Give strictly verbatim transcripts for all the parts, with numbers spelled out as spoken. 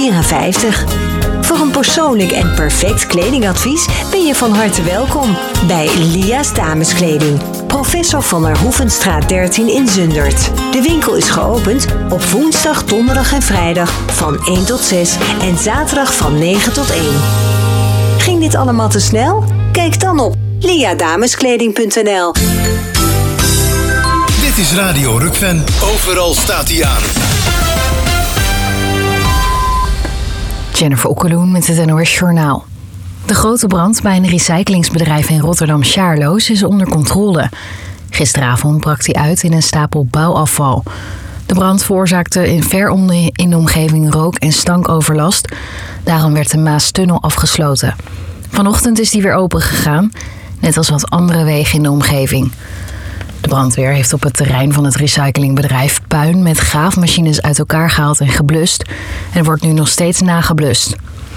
vierenvijftig. Voor een persoonlijk en perfect kledingadvies ben je van harte welkom bij Lia's Dameskleding. Professor van der Hoevenstraat dertien in Zundert. De winkel is geopend op woensdag, donderdag en vrijdag van één tot zes en zaterdag van negen tot één. Ging dit allemaal te snel? Kijk dan op lia dameskleding punt n l. Dit is Radio Rukven. Overal staat hij aan. Jennifer Okkeloen met het N O S Journaal. De grote brand bij een recyclingsbedrijf in Rotterdam-Sjaarloos is onder controle. Gisteravond brak die uit in een stapel bouwafval. De brand veroorzaakte in ver in de omgeving rook- en stankoverlast. Daarom werd de Maastunnel afgesloten. Vanochtend is die weer open gegaan, net als wat andere wegen in de omgeving. De brandweer heeft op het terrein van het recyclingbedrijf puin met graafmachines uit elkaar gehaald en geblust en wordt nu nog steeds nageblust.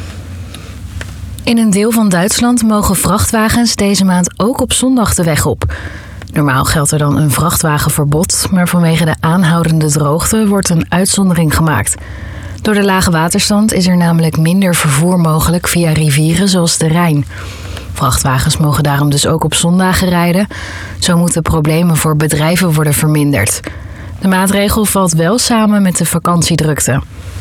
In een deel van Duitsland mogen vrachtwagens deze maand ook op zondag de weg op. Normaal geldt er dan een vrachtwagenverbod, maar vanwege de aanhoudende droogte wordt een uitzondering gemaakt. Door de lage waterstand is er namelijk minder vervoer mogelijk via rivieren zoals de Rijn. Vrachtwagens mogen daarom dus ook op zondagen rijden. Zo moeten problemen voor bedrijven worden verminderd. De maatregel valt wel samen met de vakantiedrukte.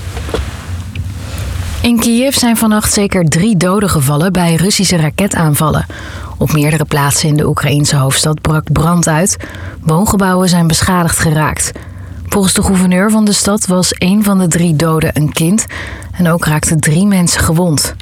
In Kiev zijn vannacht zeker drie doden gevallen bij Russische raketaanvallen. Op meerdere plaatsen in de Oekraïense hoofdstad brak brand uit. Woongebouwen zijn beschadigd geraakt. Volgens de gouverneur van de stad was één van de drie doden een kind en ook raakten drie mensen gewond.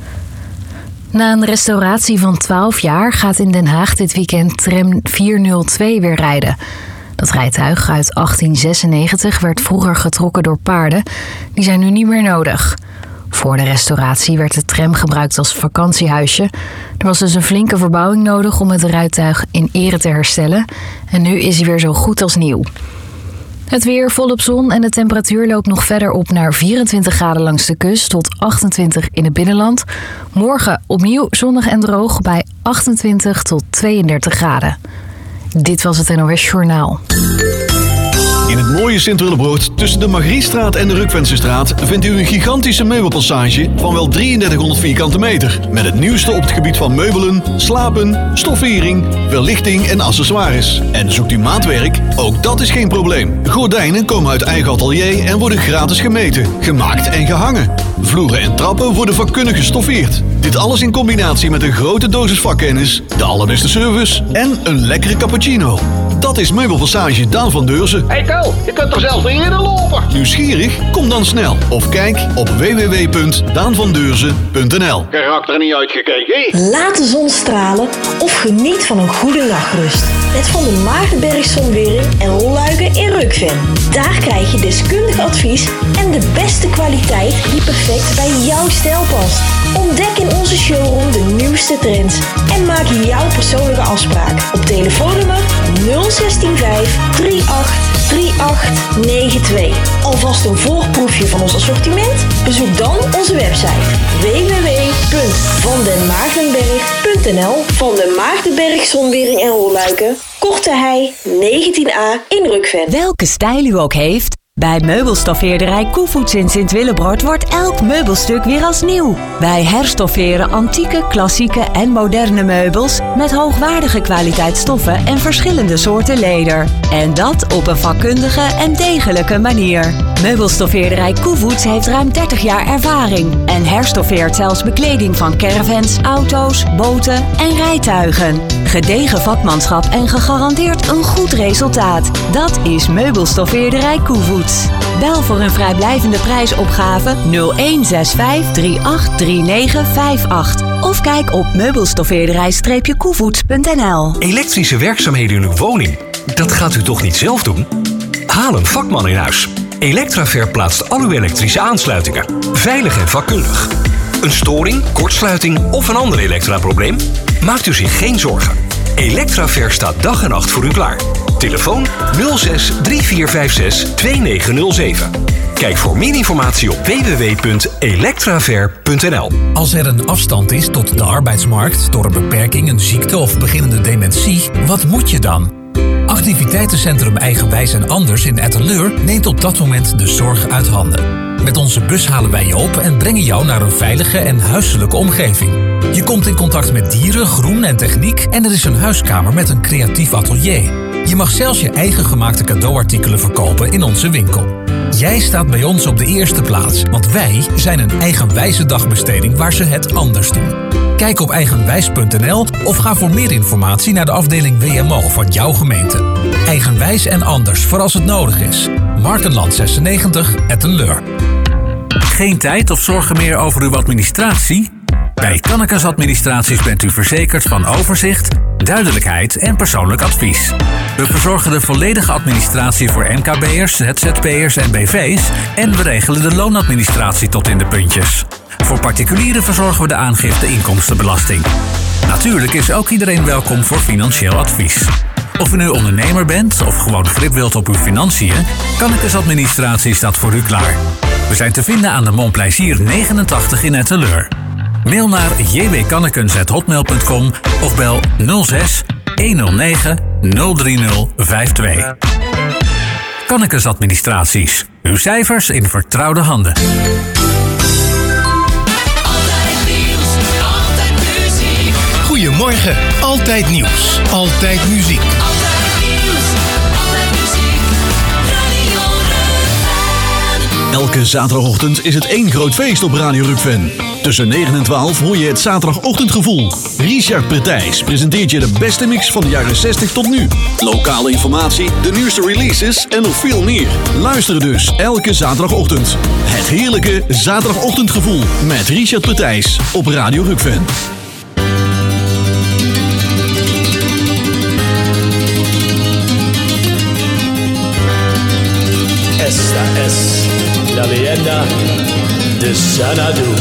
Na een restauratie van twaalf jaar gaat in Den Haag dit weekend tram vierhonderdtwee weer rijden. Dat rijtuig uit achttien zesennegentig werd vroeger getrokken door paarden. Die zijn nu niet meer nodig. Voor de restauratie werd de tram gebruikt als vakantiehuisje. Er was dus een flinke verbouwing nodig om het rijtuig in ere te herstellen. En nu is hij weer zo goed als nieuw. Het weer volop zon en de temperatuur loopt nog verder op naar vierentwintig graden langs de kust tot achtentwintig in het binnenland. Morgen opnieuw zonnig en droog bij achtentwintig tot tweeëndertig graden. Dit was het N O S Journaal. In het mooie Sint-Willebroord tussen de Margriestraat en de Rukvensestraat vindt u een gigantische meubelpassage van wel drieëndertighonderd vierkante meter. Met het nieuwste op het gebied van meubelen, slapen, stoffering, verlichting en accessoires. En zoekt u maatwerk? Ook dat is geen probleem. Gordijnen komen uit eigen atelier en worden gratis gemeten, gemaakt en gehangen. Vloeren en trappen worden vakkundig gestoffeerd. Dit alles in combinatie met een grote dosis vakkennis, de allerbeste service en een lekkere cappuccino. Dat is Meubelpassage Daan van Deurzen. Hey Ko, je kunt er zelfs weer in lopen. Nieuwsgierig? Kom dan snel. Of kijk op w w w punt daan van deurzen punt n l. Karakter niet uitgekeken. Laat de zon stralen of geniet van een goede nachtrust. Met Van de Maagdenberg Zonwering en Rolluiken in Rukven. Daar krijg je deskundig advies en de beste kwaliteit die perfect bij jouw stijl past. Ontdek in onze showroom de nieuwste trends en maak jouw persoonlijke afspraak op telefoonnummer nul zestien vijf drie acht drie acht negen twee. Alvast een voorproefje van ons assortiment? Bezoek dan onze website w w w punt van den maagdenberg punt n l. Van den Maagdenberg Zonwering en Rolluiken, Korte Hei negentien a in Rukven. Welke stijl u ook heeft, bij meubelstoffeerderij Koevoets in Sint-Willebroord wordt elk meubelstuk weer als nieuw. Wij herstofferen antieke, klassieke en moderne meubels met hoogwaardige kwaliteit stoffen en verschillende soorten leder. En dat op een vakkundige en degelijke manier. Meubelstoffeerderij Koevoets heeft ruim dertig jaar ervaring en herstoffeert zelfs bekleding van caravans, auto's, boten en rijtuigen. Gedegen vakmanschap en gegarandeerd een goed resultaat. Dat is Meubelstoffeerderij Koevoets. Bel voor een vrijblijvende prijsopgave nul een zes vijf drie acht drie negen vijf acht of kijk op meubelstoffeerderij koevoets punt n l. Elektrische werkzaamheden in uw woning, dat gaat u toch niet zelf doen? Haal een vakman in huis. Electraver plaatst al uw elektrische aansluitingen. Veilig en vakkundig. Een storing, kortsluiting of een ander elektraprobleem? Maakt u zich geen zorgen. Electraver staat dag en nacht voor u klaar. Telefoon nul zes drie vier vijf zes twee negen nul zeven. Kijk voor meer informatie op w w w punt electraver punt n l. Als er een afstand is tot de arbeidsmarkt door een beperking, een ziekte of beginnende dementie, wat moet je dan? Activiteitencentrum Eigenwijs en Anders in Etteleur neemt op dat moment de zorg uit handen. Met onze bus halen wij je op en brengen jou naar een veilige en huiselijke omgeving. Je komt in contact met dieren, groen en techniek en er is een huiskamer met een creatief atelier. Je mag zelfs je eigen gemaakte cadeauartikelen verkopen in onze winkel. Jij staat bij ons op de eerste plaats, want wij zijn een eigenwijze dagbesteding waar ze het anders doen. Kijk op eigenwijs punt n l of ga voor meer informatie naar de afdeling W M O van jouw gemeente. Eigenwijs en Anders voor als het nodig is. Markenland zesennegentig, Etteleur. Geen tijd of zorgen meer over uw administratie? Bij Kannekes Administraties bent u verzekerd van overzicht, duidelijkheid en persoonlijk advies. We verzorgen de volledige administratie voor M K B'ers, Z Z P'ers en B V's en we regelen de loonadministratie tot in de puntjes. Voor particulieren verzorgen we de aangifte inkomstenbelasting. Natuurlijk is ook iedereen welkom voor financieel advies. Of u nu ondernemer bent of gewoon grip wilt op uw financiën, Kannekes Administratie staat voor u klaar. We zijn te vinden aan de Montplaisir negenentachtig in Etteleur. Mail naar j w kannekens apenstaartje hotmail punt com of bel nul zes honderdnegen nul drie nul vijf twee. Kannekes Administraties. Uw cijfers in vertrouwde handen. Goedemorgen, altijd nieuws, altijd muziek. Elke zaterdagochtend is het één groot feest op Radio Rukven. Tussen negen en twaalf hoor je het zaterdagochtendgevoel. Richard Pertijs presenteert je de beste mix van de jaren zestig tot nu. Lokale informatie, de nieuwste releases en nog veel meer. Luister dus elke zaterdagochtend. Het heerlijke zaterdagochtendgevoel met Richard Pertijs op Radio Rukven. Esta es la leyenda de Xanadu.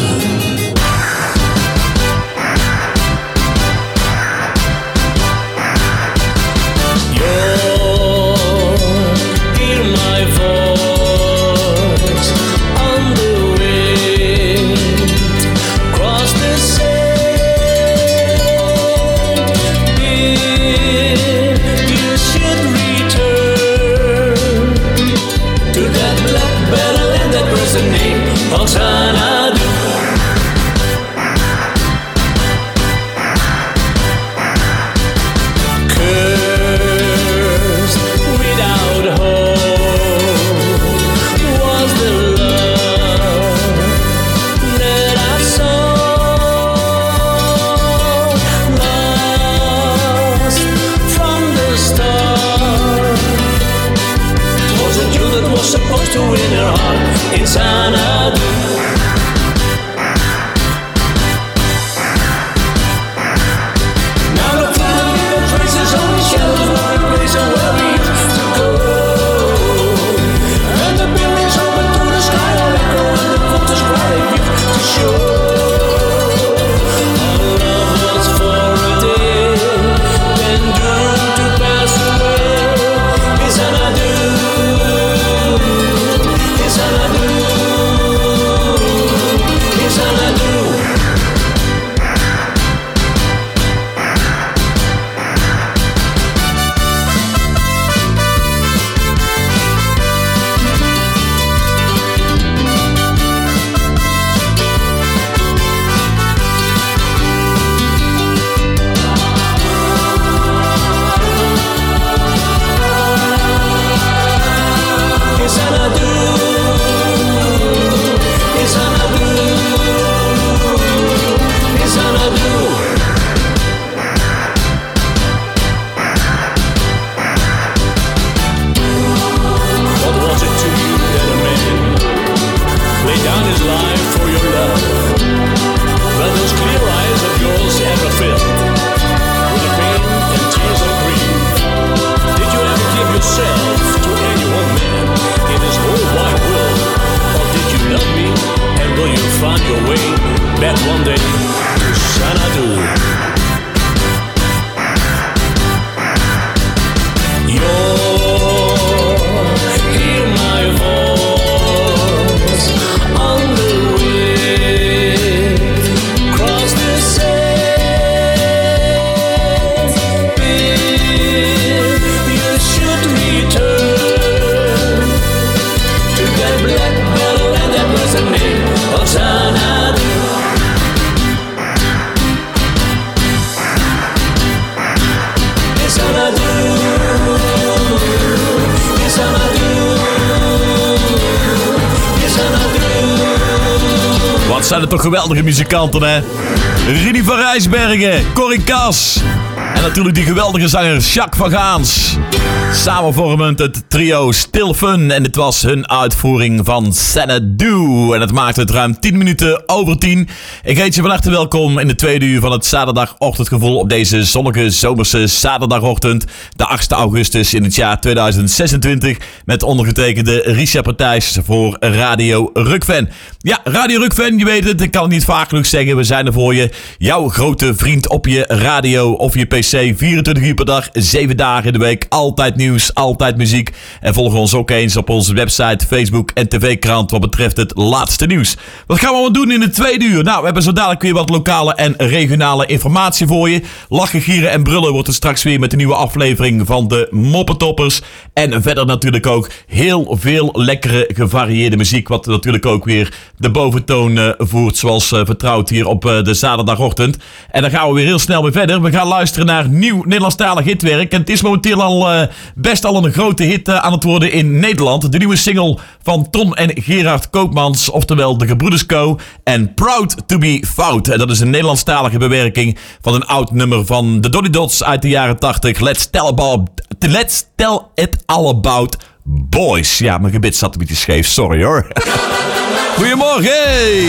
Wat zijn er toch geweldige muzikanten, hè? Rini van Rijsbergen, Corrie Kas. En natuurlijk die geweldige zanger Jacques van Gaans. Samen vormend het trio Still Fun. En dit was hun uitvoering van Xanadu. En het maakt het ruim tien minuten over tien. Ik heet je van harte welkom in de tweede uur van het zaterdagochtendgevoel op deze zonnige zomerse zaterdagochtend. De achtste augustus in het jaar tweeduizend zesentwintig. Met ondergetekende Richard Partijs voor Radio Rukven. Ja, Radio Rukven, je weet het, ik kan het niet vaak genoeg zeggen. We zijn er voor je. Jouw grote vriend op je radio of je pc. vierentwintig uur per dag, zeven dagen in de week. Altijd nieuws, altijd muziek. En volg ons ook eens op onze website, Facebook en tv-krant wat betreft het laatste nieuws. Wat gaan we allemaal doen in de tweede uur? Nou, we hebben zo dadelijk weer wat lokale en regionale informatie voor je. Lachen, gieren en brullen wordt er straks weer met een nieuwe aflevering van de Moppetoppers. En verder natuurlijk ook heel veel lekkere gevarieerde muziek. Wat natuurlijk ook weer de boventoon uh, voert zoals uh, vertrouwd hier op uh, de zaterdagochtend. En dan gaan we weer heel snel weer verder. We gaan luisteren naar nieuw Nederlandstalig hitwerk. En het is momenteel al uh, best al een grote hit uh, aan het worden in Nederland. De nieuwe single van Ton en Gerard Koopmans, oftewel de Gebroeders Co. En Proud to be Fout. En dat is een Nederlandstalige bewerking van een oud nummer van de Dolly Dots uit de jaren tachtig. Let's tell about, let's tell it all about boys. Ja, mijn gebit zat een beetje scheef, sorry hoor. Goedemorgen! Hey.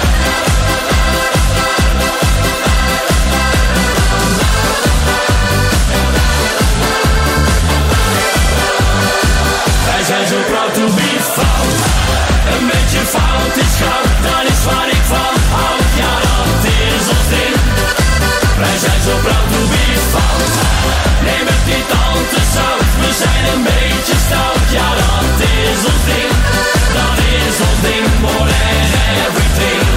Wij zijn zo proud to be fout. Een beetje fout is goud, dat is waar ik van houd. Ja, dat is ons ding. Wij zijn zo proud to be fout. Neem het niet al te zout, we zijn een beetje stout. Ja, dat is ons ding. Dat is ons ding, more than everything.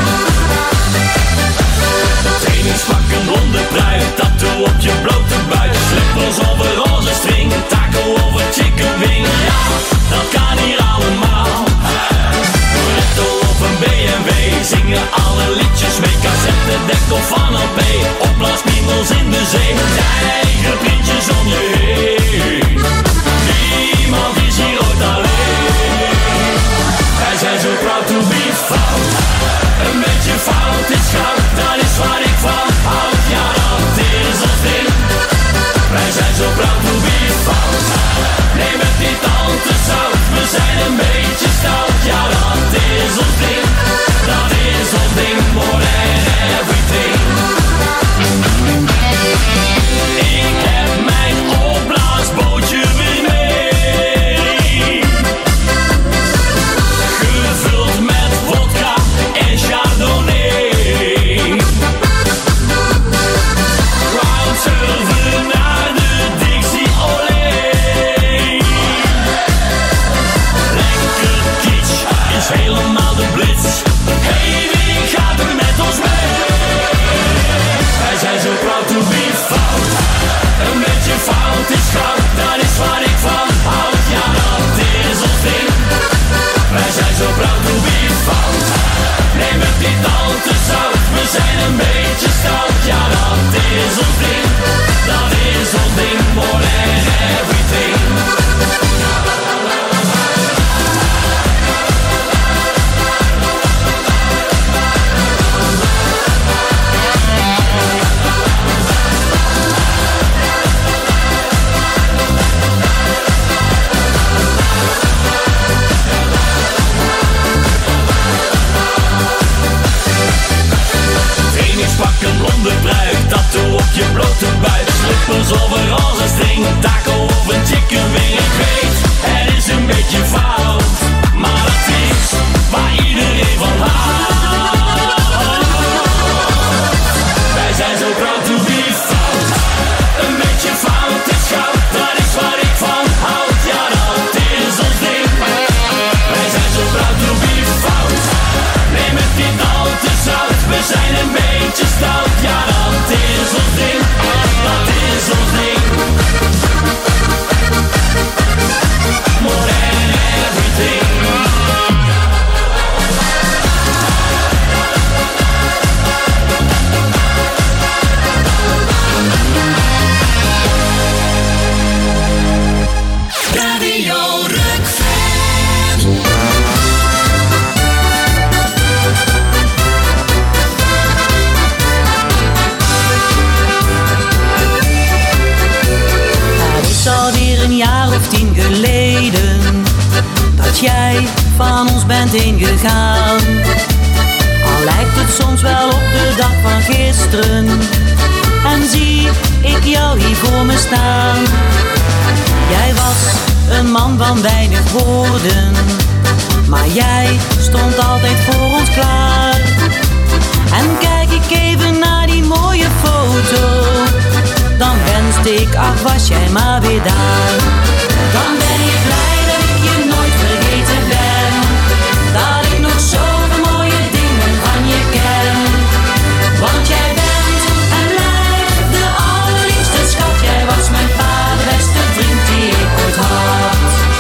luisteren en zie ik jou hier voor me staan. Jij was een man van weinig woorden, maar jij stond altijd voor ons klaar. En kijk ik even naar die mooie foto, dan wenste ik, ach was jij maar weer daar. Dan ben je blij dat ik je nooit vergeten ben, dat ik nog zoveel mooie dingen van je ken. Want jij bent en blijft de allerliefste schat, jij was mijn allerbeste vriend die ik ooit had.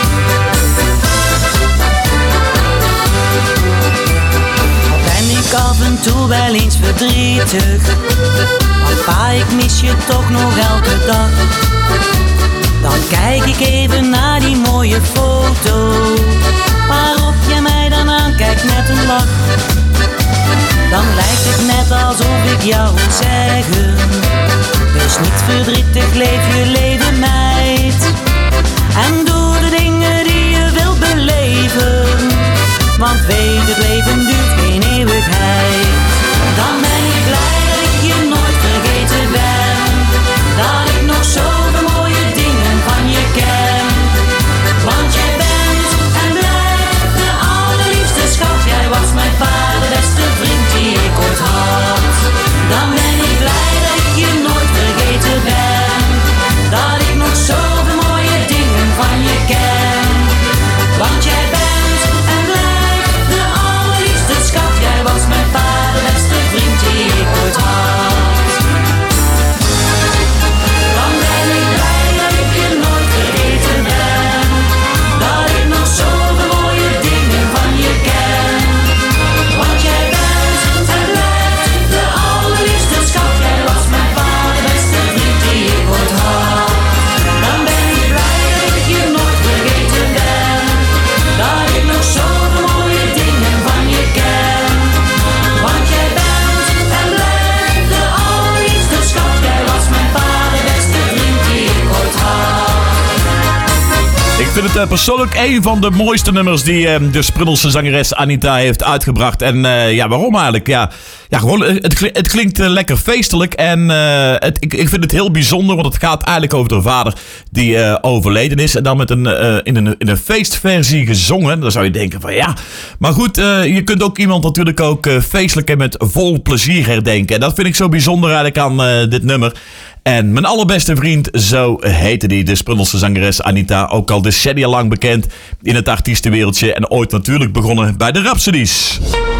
Al ben ik af en toe wel eens verdrietig, want pa, ik mis je toch nog elke dag. Dan kijk ik even naar die mooie foto, waarop jij mij dan aankijkt met een lach. Dan lijkt het net alsof ik jou moet zeggen, wees niet verdrietig, leef je leven meid. En doe de dingen die je wilt beleven, want weet het leven duurt geen eeuwigheid. Dan ben ik blij dat ik je nooit vergeten ben, dat ik nog zoveel mooie dingen van je ken. Want jij bent en blijft de allerliefste schat, jij was mijn allerbeste vriend die ik ooit had. Dan ben ik blij dat ik je nooit vergeten ben, dat ik nog zoveel mooie dingen van je ken. Want jij bent en blijft de allerliefste schat, jij was mijn allerbeste vriend die ik ooit had. Dan ben ik blij dat ik je nooit vergeten ben, dat ik nog zoveel mooie dingen van je ken. Want jij bent en blijft de allerliefste schat, jij was mijn allerbeste vriend die ik ooit had. Dan ben ik blij dat ik je nooit vergeten ben, dat ik nog zoveel mooie dingen van je ken. Want jij bent en blijft de allerliefste schat, jij was mijn allerbeste vriend die ik ooit had. Ik vind het uh, persoonlijk een van de mooiste nummers die uh, de Sprudelse zangeres Anita heeft uitgebracht. En uh, ja, waarom eigenlijk? Ja, ja gewoon, het, klink, het klinkt uh, lekker feestelijk en uh, het, ik, ik vind het heel bijzonder, want het gaat eigenlijk over de vader die uh, overleden is. En dan met een, uh, in, een, in een feestversie gezongen. Dan zou je denken van ja, maar goed, uh, je kunt ook iemand natuurlijk ook uh, feestelijk en met vol plezier herdenken. En dat vind ik zo bijzonder eigenlijk aan uh, dit nummer. En mijn allerbeste vriend, zo heette die, de Sprudelse zangeres Anita. Ook al decennia lang bekend in het artiestenwereldje. En ooit natuurlijk begonnen bij de Rhapsodies.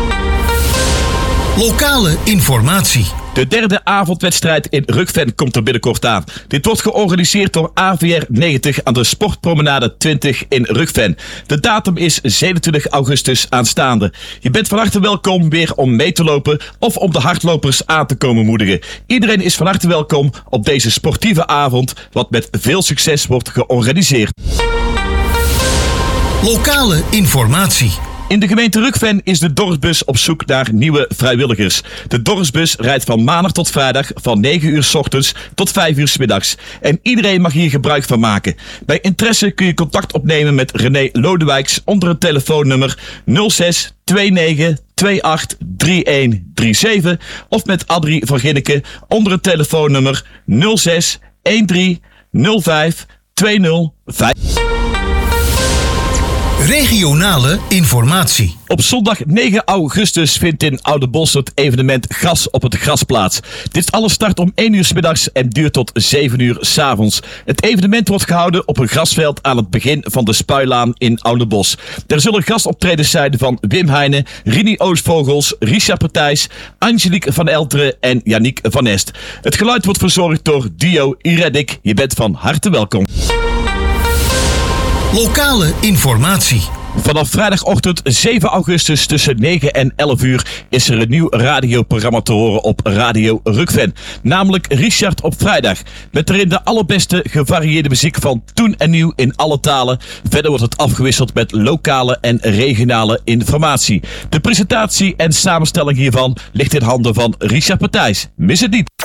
Lokale informatie. De derde avondwedstrijd in Rukven komt er binnenkort aan. Dit wordt georganiseerd door A V R negentig aan de Sportpromenade twintig in Rukven. De datum is zevenentwintig augustus aanstaande. Je bent van harte welkom weer om mee te lopen of om de hardlopers aan te komen moedigen. Iedereen is van harte welkom op deze sportieve avond, wat met veel succes wordt georganiseerd. Lokale informatie. In de gemeente Rukven is de dorpsbus op zoek naar nieuwe vrijwilligers. De dorpsbus rijdt van maandag tot vrijdag van negen uur 's ochtends tot vijf uur 's middags. En iedereen mag hier gebruik van maken. Bij interesse kun je contact opnemen met René Lodewijks onder het telefoonnummer nul zes twee negen twee acht drie een drie zeven of met Adrie van Ginneke onder het telefoonnummer nul zes een drie nul vijf twee nul vijf. Regionale informatie. Op zondag negen augustus vindt in Oudenbosch het evenement Gas op het Gras plaats. Dit alles start om één uur 's middags en duurt tot zeven uur 's avonds. Het evenement wordt gehouden op een grasveld aan het begin van de Spuilaan in Oudenbosch. Er zullen gastoptredens zijn van Wim Heijnen, Rini Oostvogels, Richard Partijs, Angelique van Elteren en Yannick van Est. Het geluid wordt verzorgd door Dio Iredik. Je bent van harte welkom. Lokale informatie. Vanaf vrijdagochtend zeven augustus tussen negen en elf uur is er een nieuw radioprogramma te horen op Radio Rukven. Namelijk Richard op vrijdag. Met erin de allerbeste gevarieerde muziek van toen en nieuw in alle talen. Verder wordt het afgewisseld met lokale en regionale informatie. De presentatie en samenstelling hiervan ligt in handen van Richard Partijs. Mis het niet.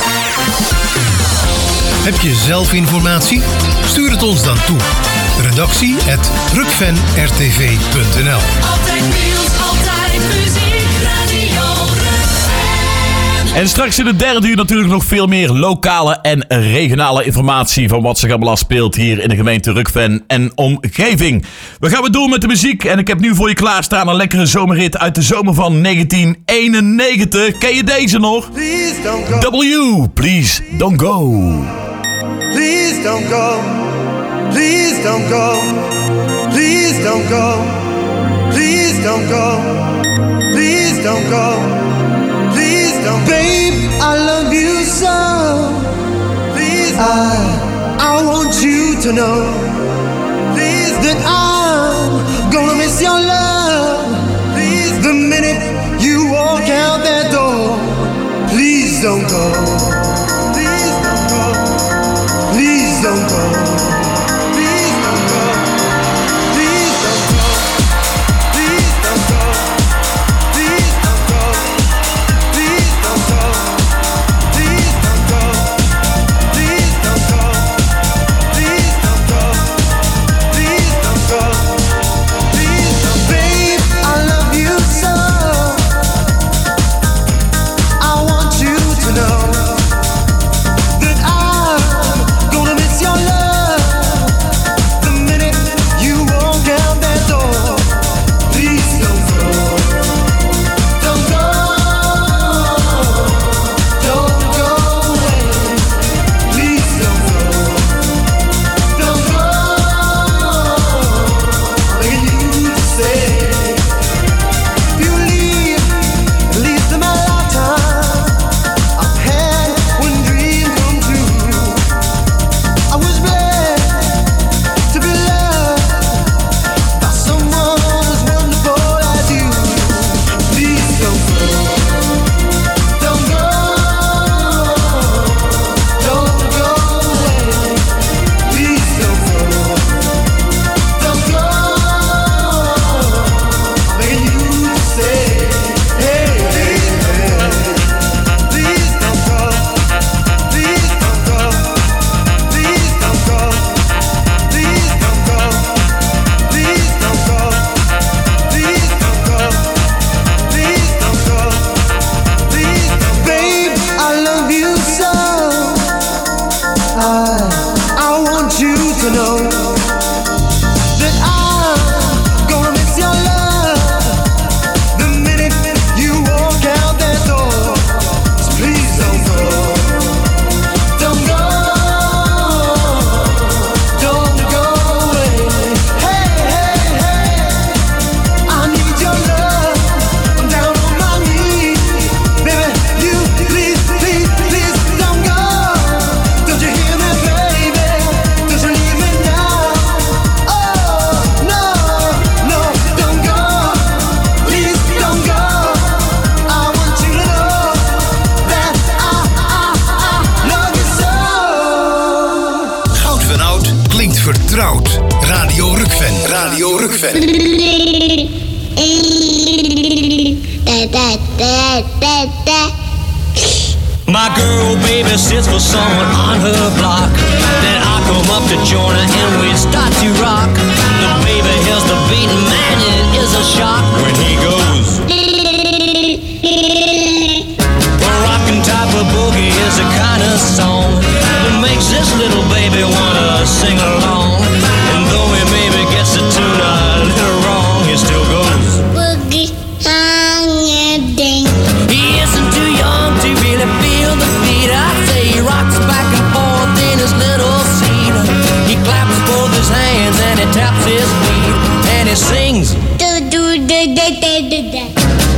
Heb je zelf informatie? Stuur het ons dan toe. Redactie at rukven r t v punt n l. Altijd nieuws, altijd muziek, Radio Rukven. En straks in de derde uur natuurlijk nog veel meer lokale en regionale informatie van wat zich allemaal afspeelt hier in de gemeente Rukven en omgeving. We gaan weer door met de muziek en ik heb nu voor je klaarstaan een lekkere zomerhit uit de zomer van negentien eenennegentig. Ken je deze nog? W, Please Don't Go. Please don't go. Please don't go. Please don't go. Please don't go. Please don't go. Please don't. Babe, I love you so. Please. I, I want you to know. Please. That I'm gonna miss your love. Please. The minute you walk out that door. Please don't go. Please don't go. Please don't go. My girl, baby, sits for someone on her block. Then I come up to join her and we start to rock. The baby hears the beat, man, it is a shock when he goes. The rockin' type of boogie is the kind of song that makes this little baby wanna sing along. And though he maybe gets the tune a little wrong, he still goes. Boogie on your ding. He isn't too young to really feel the beat. I say he rocks back and forth in his little seat. He claps both his hands and he taps his feet and he sings. Do do do do do do.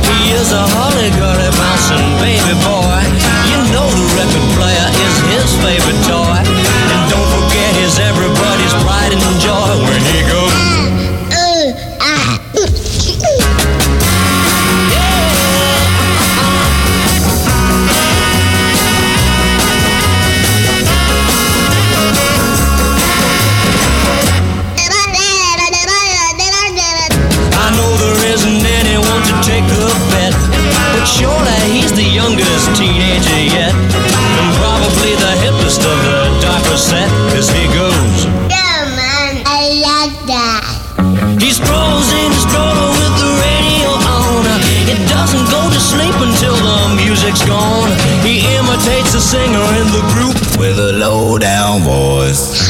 music's gone, he imitates the singer in the group with a low down voice.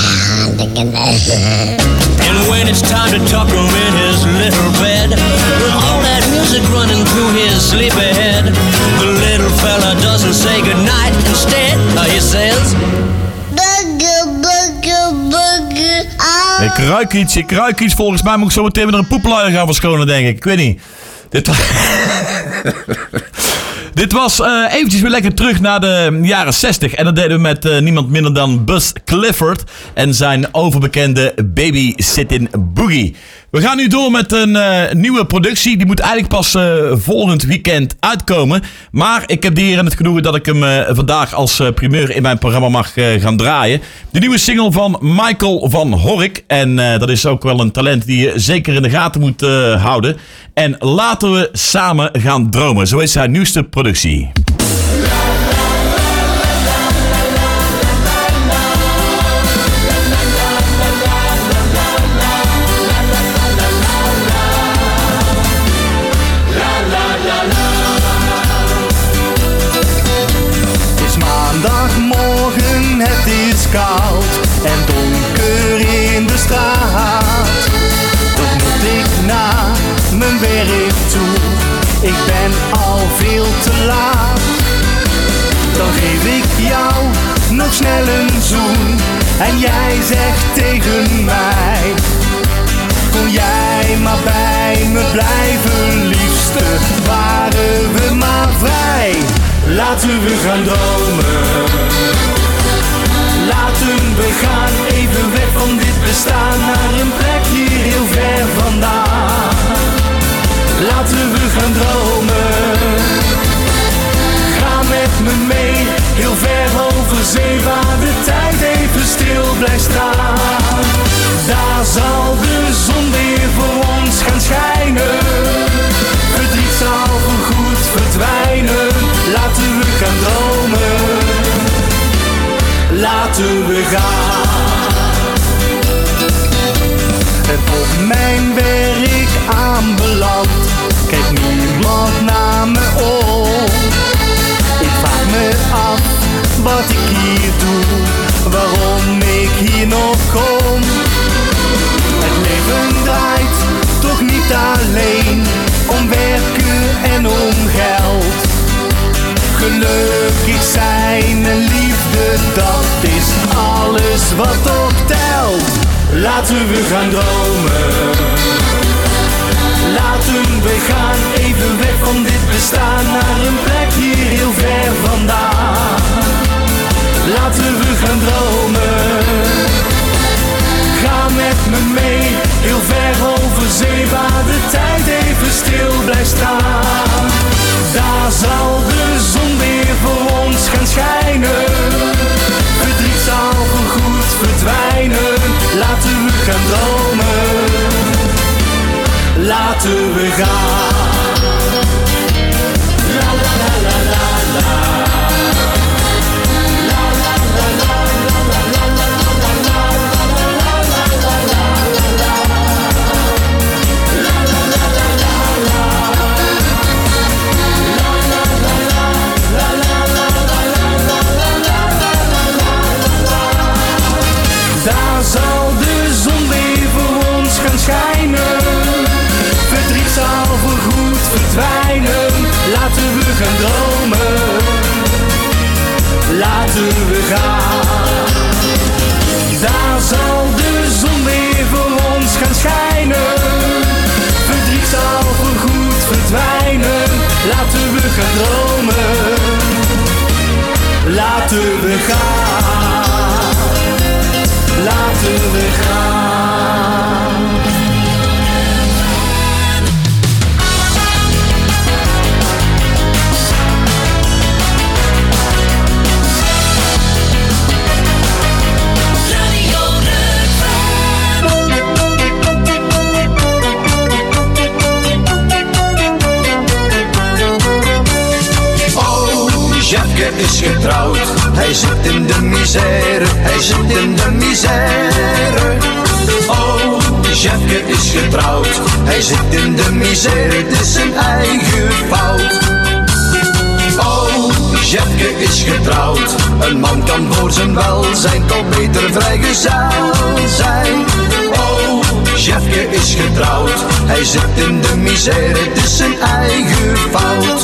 And when it's time to tuck him in his little bed, with all that music running through his sleepy head, the little fella doesn't say goodnight. Instead, he says, bugger, bugger, bugger, ah. Ik ruik iets, ik ruik iets. Volgens mij moet ik zo meteen weer een poepluier gaan verschonen, denk ik. Ik weet niet. Dit was... Dit was uh, eventjes weer lekker terug naar de jaren zestig. En dat deden we met uh, niemand minder dan Buzz Clifford en zijn overbekende Baby Sittin' Boogie. We gaan nu door met een uh, nieuwe productie. Die moet eigenlijk pas uh, volgend weekend uitkomen. Maar ik heb de eer en het genoegen dat ik hem uh, vandaag als uh, primeur in mijn programma mag uh, gaan draaien. De nieuwe single van Michael van Hork. En uh, dat is ook wel een talent die je zeker in de gaten moet uh, houden. En laten we samen gaan dromen. Zo is zijn nieuwste productie. Maandagmorgen, het is koud en donker in de straat. Toch moet ik naar mijn werk toe, ik ben al veel te laat. Dan geef ik jou nog snel een zoen en jij zegt tegen mij, kon jij maar bij me blijven, liefste, waren we maar vrij. Laten we gaan dromen, laten we gaan even weg van dit bestaan, naar een plek hier heel ver vandaan. Laten we gaan dromen, ga met me mee, heel ver over zee, waar de tijd even stil blijft staan. Daar zal de zon weer voor ons gaan schijnen, verdriet zal voorgoed verdwijnen. Laten we gaan dromen, laten we gaan. En op mijn werk aanbeland, kijkt niemand naar me om. Ik vraag me af wat ik hier doe, waarom ik hier nog kom. Het leven draait toch niet alleen om werken en om geld. Gelukkig zijn en liefde, dat is alles wat ook telt. Laten we gaan dromen, laten we gaan even weg van dit bestaan, naar een plek hier heel ver vandaan. Laten we gaan dromen, ga met me mee, heel ver over zee, waar de tijd even stil blijft staan. Daar zal de zon weer voor ons gaan schijnen, verdriet zal voorgoed verdwijnen. Laten we gaan dromen, laten we gaan. La la la la la la. La la la la la la la la la la la la la la. La la la la la la. Daar zal de zon weer voor ons gaan schijnen, verdriet zal voorgoed verdwijnen. Laten we gaan dromen, laten we gaan. Daar zal de zon weer voor ons gaan schijnen, verdriet zal voorgoed verdwijnen. Laten we gaan dromen, laten we gaan, laten we gaan. Jefke is getrouwd, hij zit in de misère, hij zit in de misère. Oh, Jefke is getrouwd, hij zit in de misère, het is zijn eigen fout. getrouwd. Een man kan voor zijn welzijn toch beter vrijgezel zijn. Oh, Jefke is getrouwd. Hij zit in de misère, het is zijn eigen fout.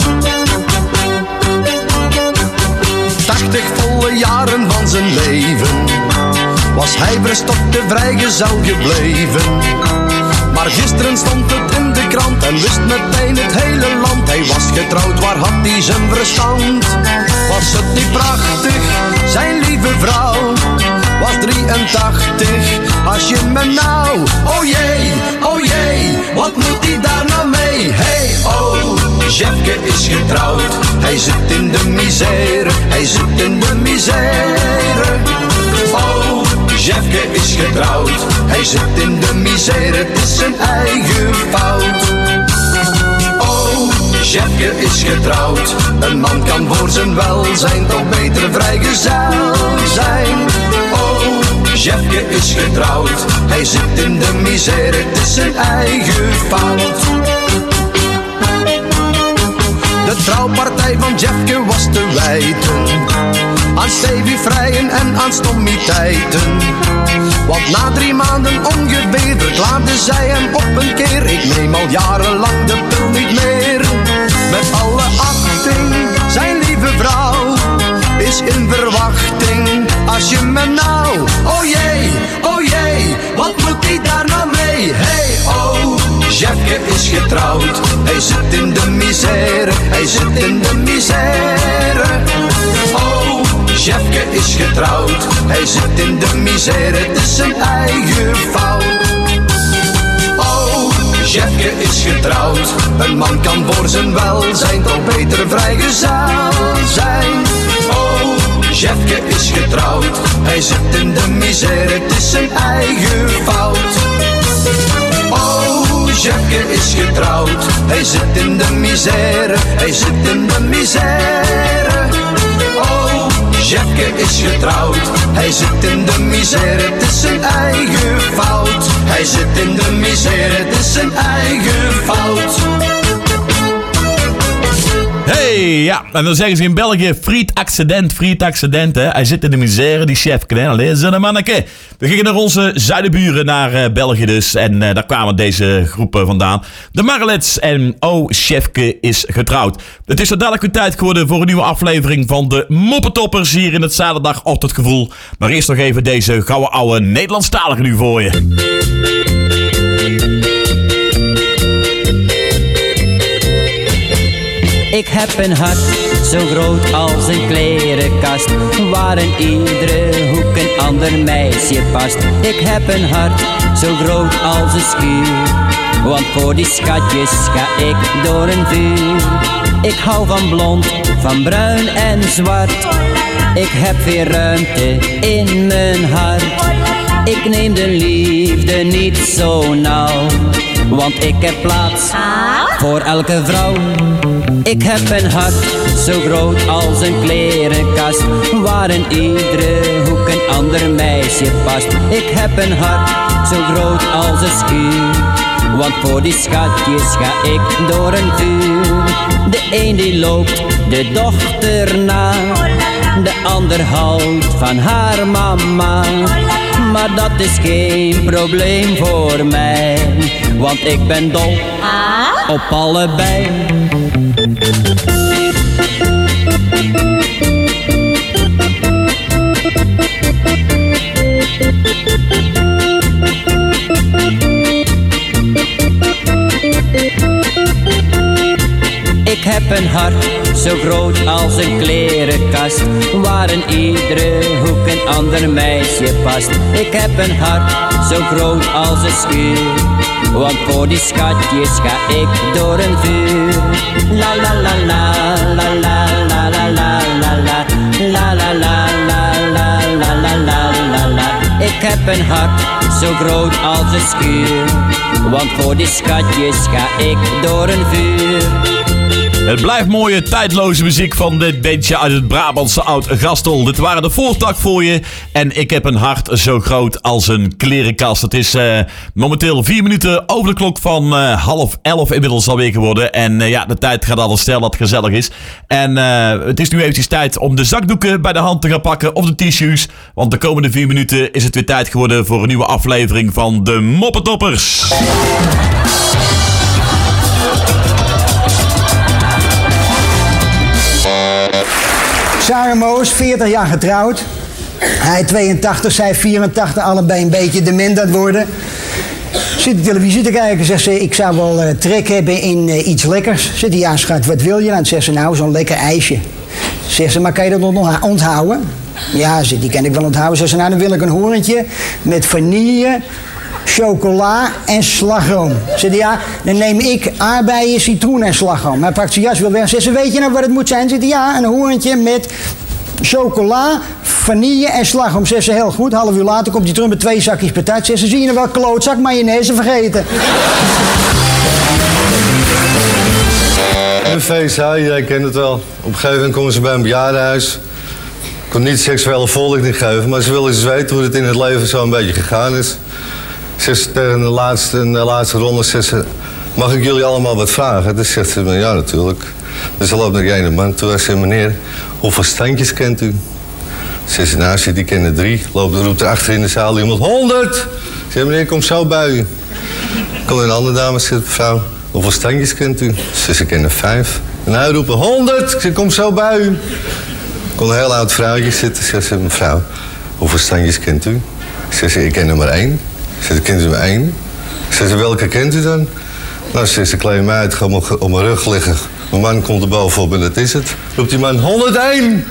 Tachtig volle jaren van zijn leven was hij verstopt de vrijgezel gebleven. Maar gisteren stond het in de krant en wist meteen het hele land. Hij was getrouwd, waar had hij zijn verstand? Was het niet prachtig, zijn lieve vrouw was drieëntachtig. Als je me nou, oh jee, oh jee, wat moet hij daar nou mee? Hey, oh, Jefke is getrouwd. Hij zit in de misère, hij zit in de misère. Oh, Jefke is getrouwd. Hij zit in de misère, het is zijn eigen fout. Oh, Jefke is getrouwd. Een man kan voor zijn welzijn toch beter vrijgezel zijn. Oh, Jefke is getrouwd. Hij zit in de misère, het is zijn eigen fout. De trouwpartij van Jefke was te wijten aan stevig vrijen en aan stommiteiten. Want na drie maanden ongeveer verklaarde zij hem op een keer: ik neem al jarenlang de pil niet meer. Met alle achting, zijn lieve vrouw is in verwachting. Als je me nou, oh jee, oh jee, wat moet hij daar nou mee? Hey, oh, Jefke is getrouwd. Hij zit in de misère, hij zit in de misère. Oh, Jefke is getrouwd. Hij zit in de misère, het is zijn eigen fout. Oh, Jefke is getrouwd. Een man kan voor zijn welzijn toch beter vrijgezel zijn. Oh, Jefke is getrouwd. Hij zit in de misère, het is zijn eigen fout. Oh, Jefke is getrouwd. Hij zit in de misère, hij zit in de misère. Oh, Jefke is getrouwd. Hij zit in de misère, het is zijn eigen fout. Hij zit in de misère, het is zijn eigen fout. Hey, ja, en dan zeggen ze in België friet accident, friet accident, hè. Hij zit in de misère, die Jefke, hè. Alleen zijn manneke. We gingen naar onze zuidenburen, naar uh, België dus. En uh, daar kwamen deze groepen vandaan. De Marlets en Oh, Jefke is getrouwd. Het is zo dadelijk weer tijd geworden voor een nieuwe aflevering van de Moppetoppers hier in het zaterdagochtendgevoel. Maar eerst nog even deze gouden ouwe Nederlandstalige nu voor je. Ik heb een hart zo groot als een klerenkast, waar in iedere hoek een ander meisje past. Ik heb een hart zo groot als een schuur, want voor die schatjes ga ik door een vuur. Ik hou van blond, van bruin en zwart. Ik heb veel ruimte in mijn hart. Ik neem de liefde niet zo nauw, want ik heb plaats voor elke vrouw. Ik heb een hart zo groot als een klerenkast, waar in iedere hoek een ander meisje past. Ik heb een hart zo groot als een schuur, want voor die schatjes ga ik door een vuur. De een die loopt de dochter na, de ander houdt van haar mama. Maar dat is geen probleem voor mij, want ik ben dol op allebei. Ik heb een hart zo groot als een klerenkast, waar in iedere hoek een ander meisje past. Ik heb een hart zo groot als een schuur, want voor die schatjes ga ik door een vuur. La la la la la la la la la la la la la la la la la la la la. Ik heb een hart zo groot als een schuur, want voor die schatjes ga ik door een vuur. Het blijft mooie, tijdloze muziek van dit bandje uit het Brabantse Oud-Gastel. Dit waren de Voortak voor je. En ik heb een hart zo groot als een klerenkast. Het is uh, momenteel vier minuten over de klok van uh, half elf inmiddels alweer geworden. En uh, ja, de tijd gaat al snel dat het gezellig is. En uh, het is nu eventjes tijd om de zakdoeken bij de hand te gaan pakken of de tissues. Want de komende vier minuten is het weer tijd geworden voor een nieuwe aflevering van de Moppetoppers. Sarah Moos, veertig jaar getrouwd. Hij tweeëntachtig, zij vierentachtig, allebei een beetje dement aan het worden. Zit de televisie te kijken, zegt ze, ik zou wel uh, trek hebben in uh, iets lekkers. Zegt hij, ja schat, wat wil je? Dan zegt ze, nou, zo'n lekker ijsje. Zegt ze, maar kan je dat nog onthouden? Ja, zegt, die kan ik wel onthouden. Zegt ze, nou, dan wil ik een hoorntje met vanille, chocola en slagroom. Zegt hij, ja, dan neem ik aardbeien, citroen en slagroom. Hij pakt zijn jas weer weg. Zegt ze, weet je nou wat het moet zijn? Zegt hij, ja, een hoorntje met chocola, vanille en slagroom. Zegt ze, heel goed. Half uur later komt hij terug met twee zakjes patat. Zegt ze, zie je nou wel, klootzak, mayonaise vergeten. Een feest, ja, jij kent het wel. Op een gegeven moment komen ze bij een bejaardenhuis. Ik kon niet seksuele voorlichting geven, maar ze willen eens weten hoe het in het leven zo een beetje gegaan is. Zegt ze tegen de laatste, in de laatste ronde, zegt ze, mag ik jullie allemaal wat vragen? Dus zegt ze, ja natuurlijk. Dus ze loopt naar die ene man toe en zegt, meneer, hoeveel standjes kent u? Zegt ze, nou, ze die kennen drie. Loopt, roept er achter in de zaal iemand, honderd! Zegt meneer, kom zo bij u. Komt een andere dame, zegt mevrouw, hoeveel standjes kent u? Zegt ze kennen vijf. En hij roept, honderd! Ik zeg, kom zo bij u. Komt een heel oud vrouwtje zitten, zegt ze, mevrouw, hoeveel standjes kent u? Zegt ze, ik ken er maar één. Zegt ze, kent u maar één? Zegt ze, welke kent u dan? Nou, zegt ze, kleed me uit, ga op, op mijn rug liggen. Mijn man komt er bovenop en dat is het. Roept die man, honderdéén!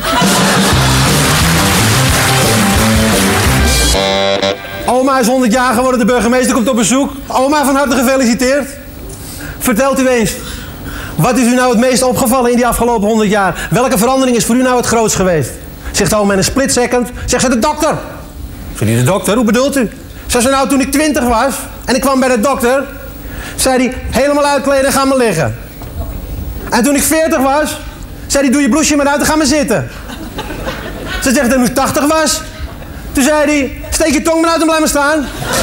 Oma is honderd jaar geworden, de burgemeester komt op bezoek. Oma, van harte gefeliciteerd. Vertelt u eens, wat is u nou het meest opgevallen in die afgelopen honderd jaar? Welke verandering is voor u nou het grootst geweest? Zegt oma in een split second, zegt ze, de dokter. Zegt hij, de dokter, hoe bedoelt u? Zegt ze, nou, toen ik twintig was en ik kwam bij de dokter, zei hij, helemaal uitkleden en ga maar liggen. En toen ik veertig was, zei hij, doe je blouseje maar uit en ga maar zitten. Ze zegt, toen ik tachtig was, toen zei hij, steek je tong maar uit en blijf maar staan.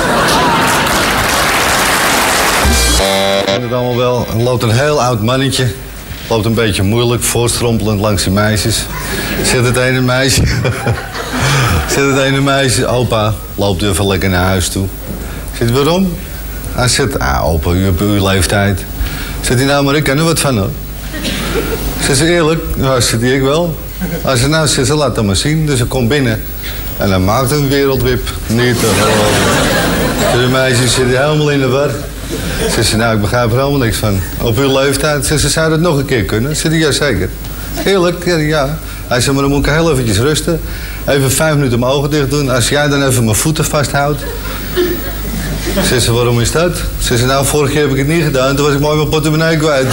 En het allemaal wel. Er loopt een heel oud mannetje. Loopt een beetje moeilijk, voorstrompelend langs die meisjes. Zit het ene meisje. Zit het ene meisje. Opa, loopt even lekker naar huis toe. Zit waarom? Hij zegt, ah opa, u hebt uw leeftijd. Zegt hij, nou maar ik ken er wat van hoor. Zegt ze eerlijk? Ja, zegt hij, ik wel. Hij zegt, nou, zegt ze, laat dat maar zien. Dus ze komt binnen. En hij maakt een wereldwip. Niet te geloven. De meisjes zitten helemaal in de war. Ze zei, nou, ik begrijp er helemaal niks van. Op uw leeftijd, ze zei, zou dat nog een keer kunnen? Ze zei, ja, zeker. Eerlijk, ja, ja. Hij zei, maar dan moet ik heel eventjes rusten. Even vijf minuten mijn ogen dicht doen. Als jij dan even mijn voeten vasthoudt. Ze zei, waarom is dat? Ze zei, nou, vorige keer heb ik het niet gedaan. Toen was ik mooi mijn portemonnee kwijt.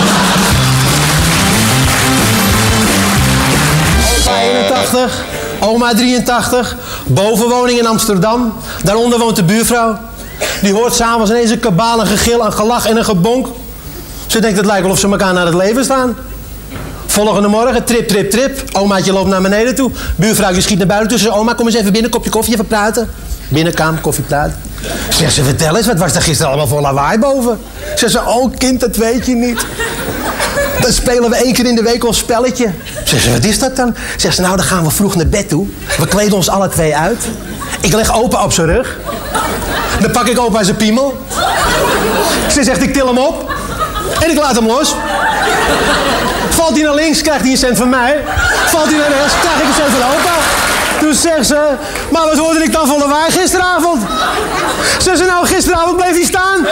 Opa eenentachtig, oma drieëntachtig, bovenwoning in Amsterdam. Daaronder woont de buurvrouw. Die hoort s'avonds ineens een kabaal, een gegil, een gelach en een gebonk. Ze denkt, het lijkt wel of ze elkaar naar het leven staan. Volgende morgen, trip, trip, trip. Omaatje loopt naar beneden toe. Buurvrouwtje schiet naar buiten toe. Ze zegt, oma, kom eens even binnen, kopje koffie, even praten. Binnenkamer, koffie praten. Zegt ze, vertel eens, wat was er gisteren allemaal voor lawaai boven? Zegt ze, oh kind, dat weet je niet. Dan spelen we één keer in de week ons spelletje. Zegt ze, wat is dat dan? Zegt ze, nou, dan gaan we vroeg naar bed toe. We kleden ons alle twee uit. Ik leg opa op zijn rug. Dan pak ik opa zijn piemel. Ze zegt, ik til hem op. En ik laat hem los. Valt hij naar links, krijgt hij een cent van mij. Valt hij naar rechts, krijg ik een cent van opa. Toen zegt ze, maar wat hoorde ik dan van lawaai gisteravond? Zegt ze, nou, gisteravond bleef hij staan.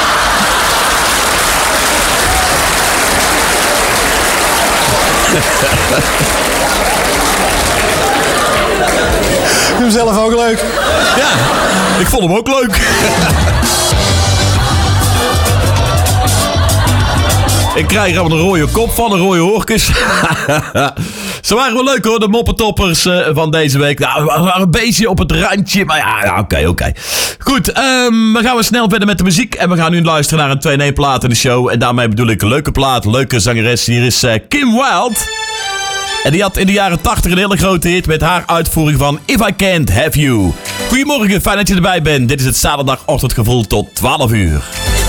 Ik vind hem zelf ook leuk. Ja, ik vond hem ook leuk. Ik krijg er een rode kop van, een rode hoorkes. Ze waren wel leuk hoor, de moppentoppers uh, van deze week. Nou, we waren een beetje op het randje, maar ja, oké, okay, oké. Okay. Goed, um, we gaan weer snel verder met de muziek. En we gaan nu luisteren naar een twee in één plaat in de show. En daarmee bedoel ik een leuke plaat, leuke zangeres. Hier is uh, Kim Wilde. En die had in de jaren tachtig een hele grote hit met haar uitvoering van If I Can't Have You. Goedemorgen, fijn dat je erbij bent. Dit is het zaterdagochtendgevoel tot twaalf uur.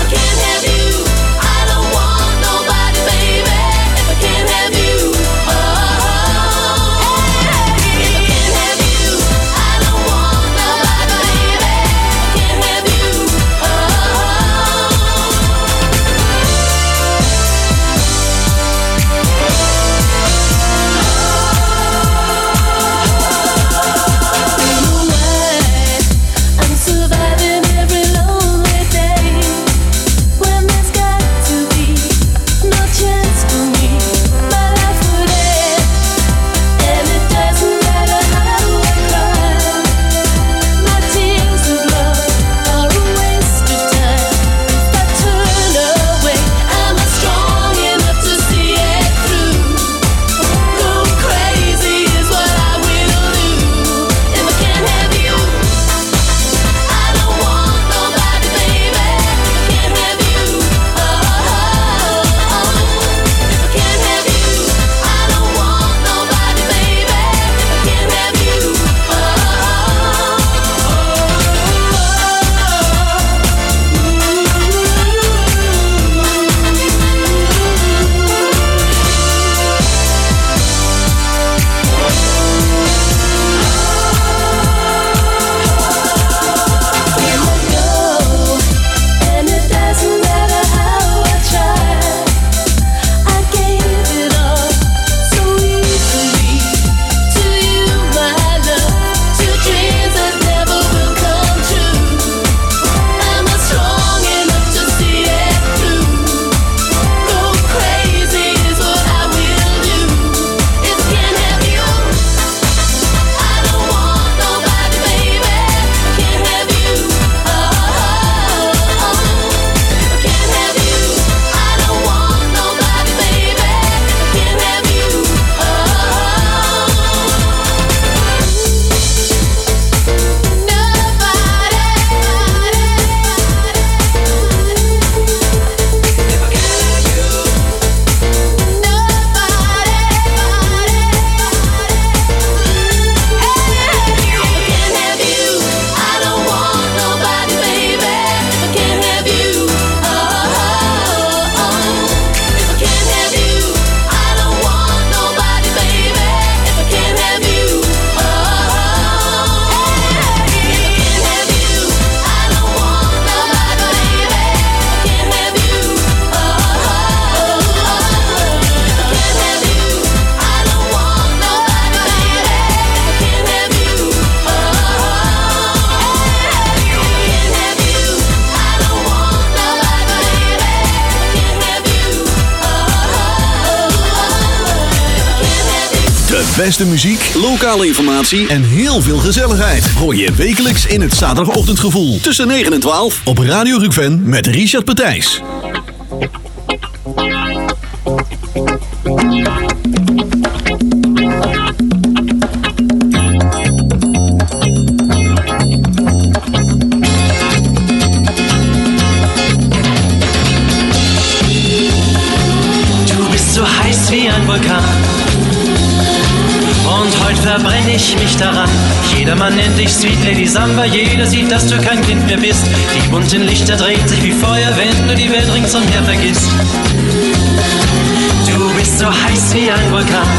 Beste muziek, lokale informatie en heel veel gezelligheid. Hoor je wekelijks in het zaterdagochtendgevoel. Tussen negen en twaalf op Radio Rukven met Richard Petijs. Du bist so heiß wie ein Vulkan. Und heute verbrenne ich mich daran. Jedermann nennt dich Sweet Lady Samba. Jeder sieht, dass du kein Kind mehr bist. Die bunten Lichter drehen sich wie Feuer, wenn du die Welt ringsumher vergisst. Du bist so heiß wie ein Vulkan.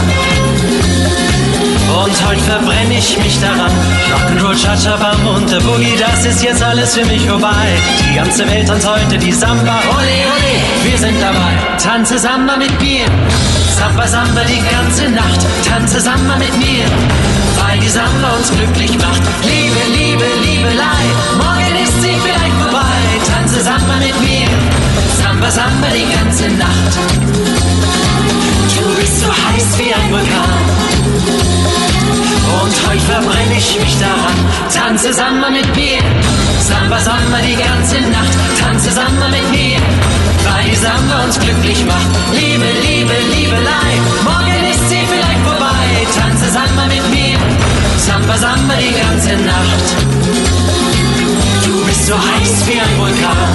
Und heute verbrenne ich mich daran. Rock'n'Roll, Cha-Cha-Bam und der Boogie, das ist jetzt alles für mich vorbei. Die ganze Welt tanzt heute die Samba. Ole, ole, wir sind dabei. Tanze Samba mit mir. Samba, Samba die ganze Nacht. Tanze Samba mit mir. Weil die Samba uns glücklich macht. Liebe, Liebe, Liebelei. Morgen ist sie vielleicht vorbei. Tanze Samba mit mir. Samba, Samba die ganze Nacht. Du bist so heiß wie ein Vulkan. Und heute verbrenne ich mich daran. Tanze Samba mit mir, Samba, Samba die ganze Nacht. Tanze Samba mit mir, weil die Samba uns glücklich macht. Liebe, Liebe, Liebelei, morgen ist sie vielleicht vorbei. Tanze Samba mit mir, Samba, Samba die ganze Nacht. Du bist so heiß wie ein Vulkan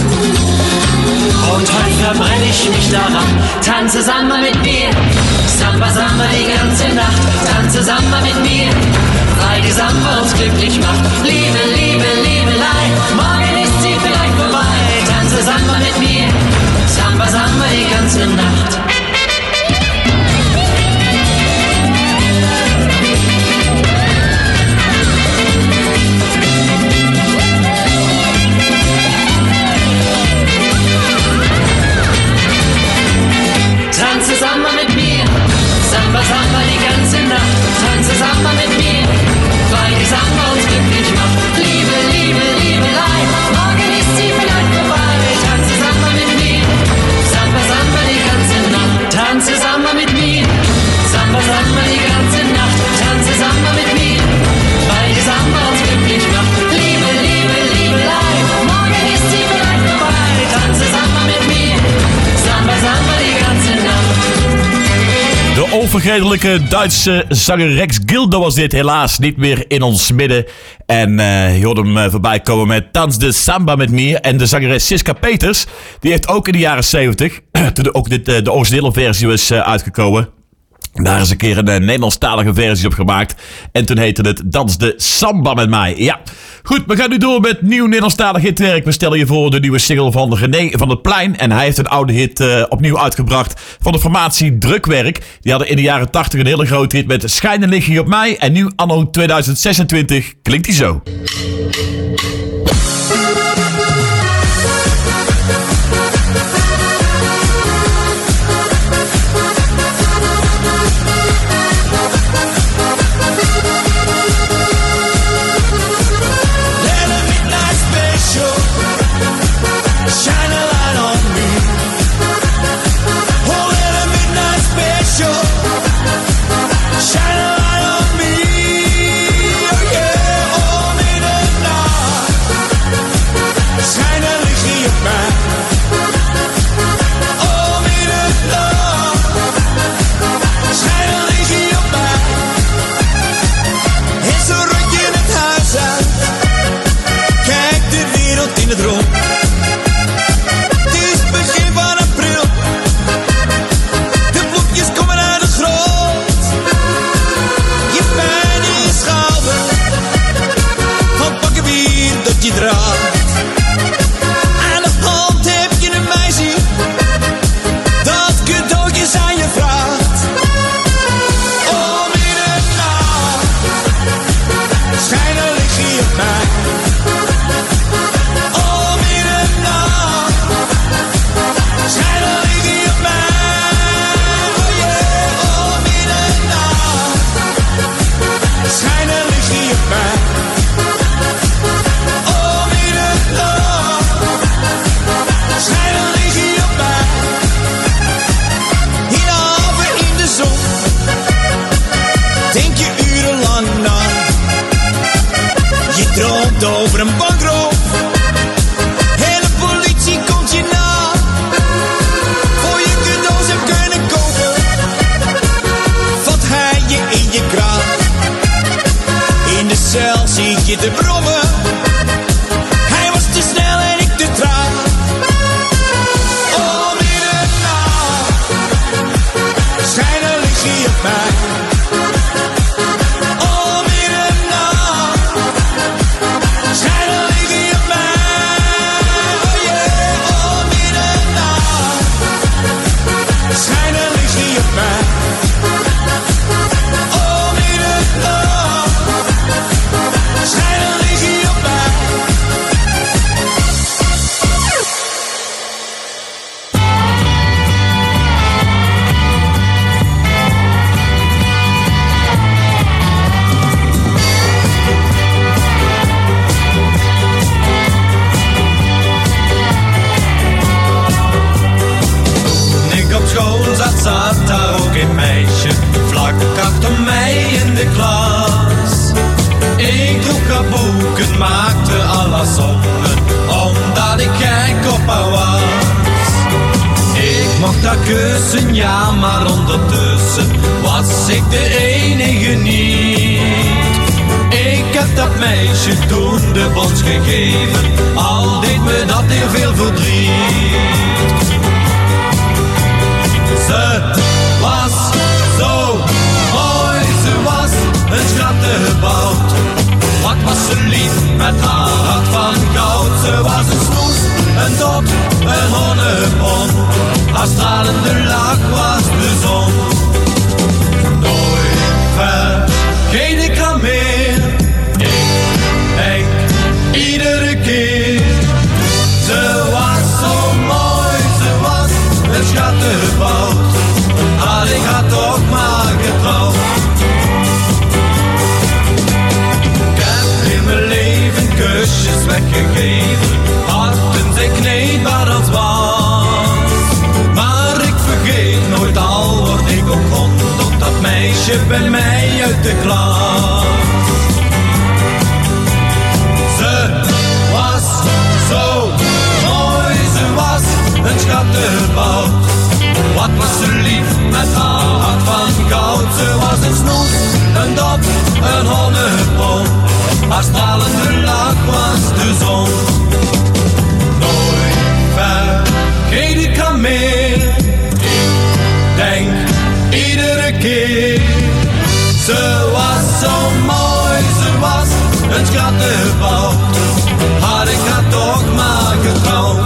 und heute verbrenne ich mich daran. Tanze Samba mit mir, Samba, Samba die ganze Nacht. Tanze Samba mit mir, weil die Samba uns glücklich macht. Liebe, Liebe, Liebelei, morgen ist sie vielleicht vorbei. Tanze Samba mit mir, Samba, Samba die ganze Nacht. Tanze Samba mit mir, Samba, Samba die ganze Nacht. Tanze Samba mit mir, weil die Samba uns glücklich macht. Liebe, Liebe, Liebelei, morgen ist sie vielleicht vorbei. Tanze Samba mit mir, Samba, Samba die ganze Nacht. Tanze Samba mit mir, Samba, Samba die ganze Nacht. Tanze Samba mit mir, weil die Samba uns glücklich macht. Liebe, Liebe, Liebelei, morgen ist sie vielleicht vorbei. Tanze Samba mit mir, Samba, Samba die ganze Nacht. De onvergetelijke Duitse zanger Rex Gildo was dit, helaas niet meer in ons midden. En uh, je hoorde hem uh, voorbij komen met Dans de Samba met me. En de zangeres Siska Peters, die heeft ook in de jaren zeventig, toen ook dit, uh, de originele versie was uh, uitgekomen, daar is een keer een uh, Nederlandstalige versie op gemaakt. En toen heette het Dans de Samba met mij. Ja, goed, we gaan nu door met nieuw Nederlandstalig hitwerk. We stellen je voor de nieuwe single van René van het Plein. En hij heeft een oude hit uh, opnieuw uitgebracht van de formatie Drukwerk. Die hadden in de jaren tachtig een hele grote hit met Schijnen lig je op mij. En nu anno tweeduizend zesentwintig klinkt die zo. Over een bankroof. Hele politie komt je na. Voor je cadeaus hebt kunnen kopen. Vat hij je in je kraag. In de cel zie je te brommen. Hij was te snel en ik te traag. Oh, middernacht. Schijnen lig je op mij. Zat daar ook een meisje, vlak achter mij in de klas. kussen, ja, maar ondertussen was ik de enige niet. Ik heb dat meisje toen de bons gegeven, al deed me dat heel veel verdriet. Ze was zo mooi, ze was een schattenbout. Wat was ze lief met haar hart van goud. Ze was een snoes, een dot, een honnepon. Haar stralende lach was de zon. Nooit vergeet ik haar meer. Ik denk iedere keer. Ze was zo mooi, ze was een schattenbout. Had ik haar toch maar getrouwd. Mijn leven kusjes weggegeven, harten zijn kneedbaar als was. Maar ik vergeet nooit, al word ik ook honderd, dat meisje bij mij uit de klas. Ze was zo mooi, ze was een schattenbout. Wat was ze lief met haar hart van goud. Ze was een snoes, een dop, een honnepon. Haar stralende lach was de zon. Nooit vergeet ik haar meer. Ik denk iedere keer. Ze was zo mooi, ze was een schattenbout. Had ik haar toch maar getrouwd.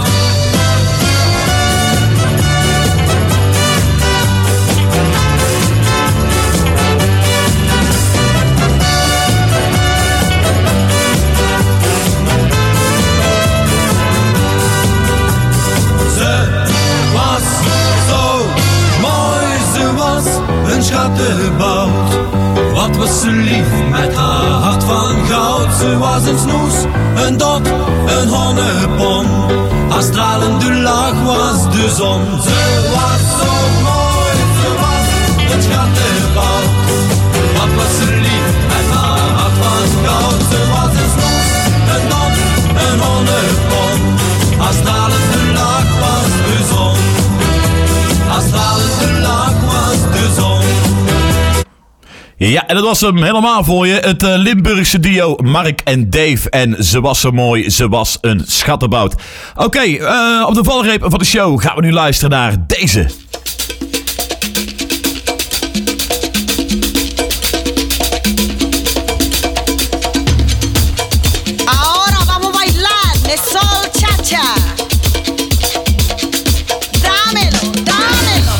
Een schattenbout. Wat was ze lief met haar hart van goud. Ze was een snoes, een dop, een honnepon. Haar stralende lach was de zon. Ze was zo mooi, ze was een schattenbout. Wat was ze lief met haar hart van goud. Ze was een snoes, een dop, een honnepon. Haar stralende lach was de zon. Haar stralende lach was de zon. Ja, en dat was hem helemaal voor je. Het uh, Limburgse duo Mark en Dave. En ze was zo mooi, ze was een schattenbout. Oké, okay, uh, op de valreep van de show gaan we nu luisteren naar deze. Ahora vamos a bailar de sol cha-cha. Dámelo, dámelo.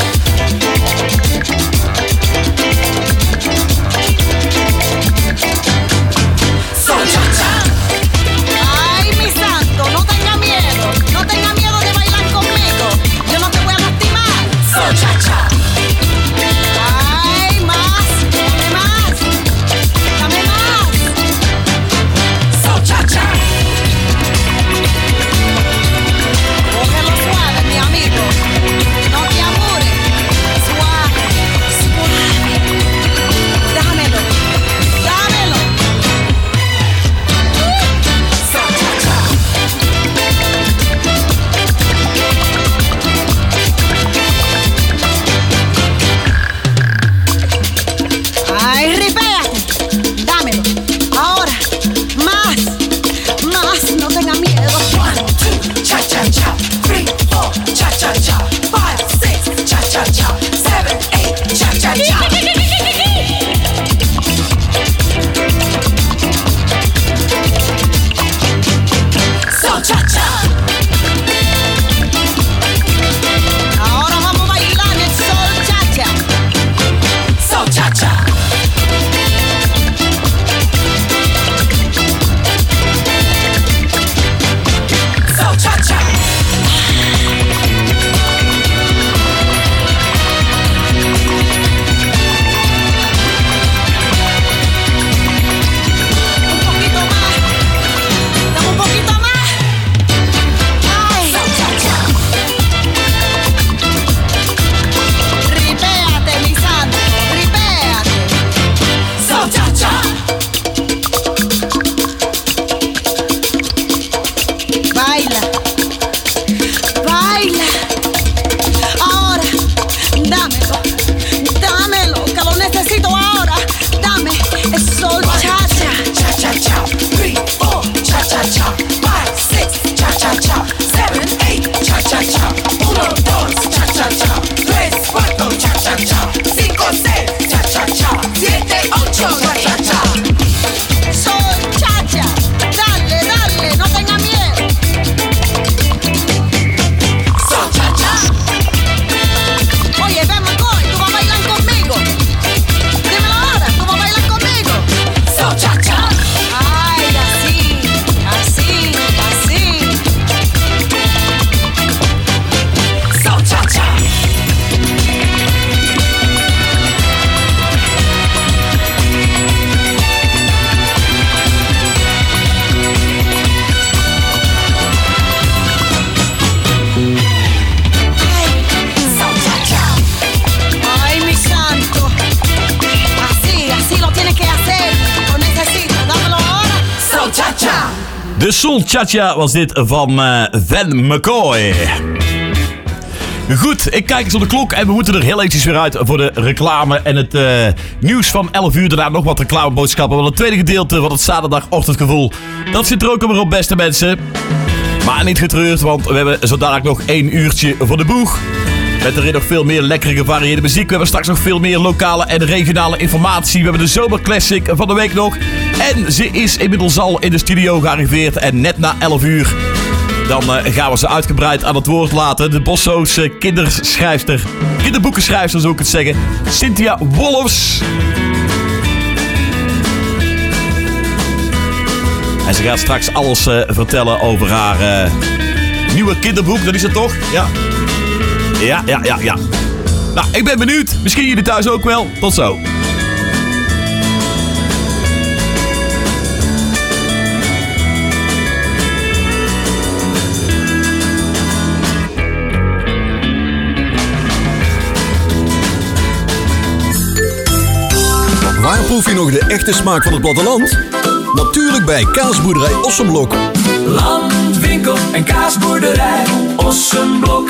Sol cha-cha. Ay, mi santo, no tenga miedo. No tenga miedo de bailar conmigo. Yo no te voy a lastimar. De Soul Cha-Cha was dit van uh, Van McCoy. Goed, ik kijk eens op de klok en we moeten er heel eventjes weer uit voor de reclame en het uh, nieuws van elf uur. Daarna nog wat reclameboodschappen. Want het tweede gedeelte van het zaterdagochtendgevoel, dat zit er ook alweer op, beste mensen. Maar niet getreurd, want we hebben zo dadelijk nog één uurtje voor de boeg. Met erin nog veel meer lekkere gevarieerde muziek. We hebben straks nog veel meer lokale en regionale informatie. We hebben de zomerclassic van de week nog. En ze is inmiddels al in de studio gearriveerd. En net na elf uur, dan uh, gaan we ze uitgebreid aan het woord laten. De Bosso's kinderschrijfster, kinderboekenschrijfster zou ik het zeggen. Cynthia Wolfs. En ze gaat straks alles uh, vertellen over haar uh, nieuwe kinderboek. Dat is het toch? Ja. Ja, ja, ja, ja. Nou, ik ben benieuwd. Misschien jullie thuis ook wel. Tot zo. Waar proef je nog de echte smaak van het platteland? Natuurlijk bij Kaasboerderij Ossenblok. Landwinkel en kaasboerderij Ossenblok.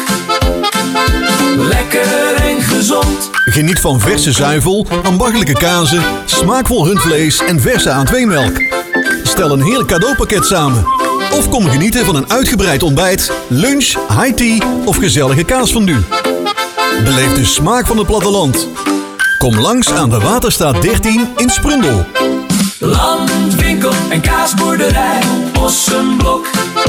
Lekker en gezond. Geniet van verse zuivel, ambachtelijke kazen, smaakvol rundvlees en verse A twee melk. Stel een heerlijk cadeaupakket samen. Of kom genieten van een uitgebreid ontbijt, lunch, high tea of gezellige kaasfondue. Beleef de smaak van het platteland. Kom langs aan de Waterstraat dertien in Sprundel. Landwinkel en kaasboerderij Ossenblok.